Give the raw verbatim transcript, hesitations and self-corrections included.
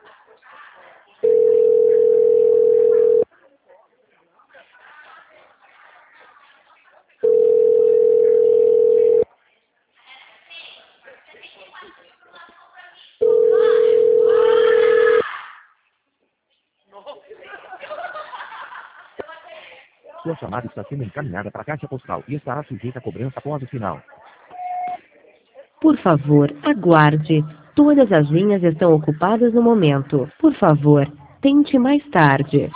Sua chamada está sendo encaminhada para a caixa postal e estará sujeita a cobrança após o sinal. Por favor, aguarde. Todas as linhas estão ocupadas no momento. Por favor, tente mais tarde.